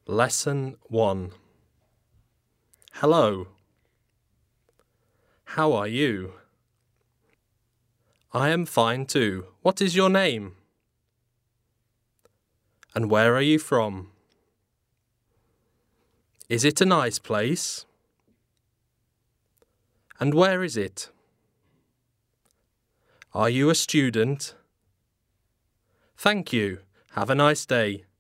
Lesson 1. Hello. How are you? I am fine too. What is your name? And where are you from? Is it a nice place? And where is it? Are you a student? Thank you. Have a nice day.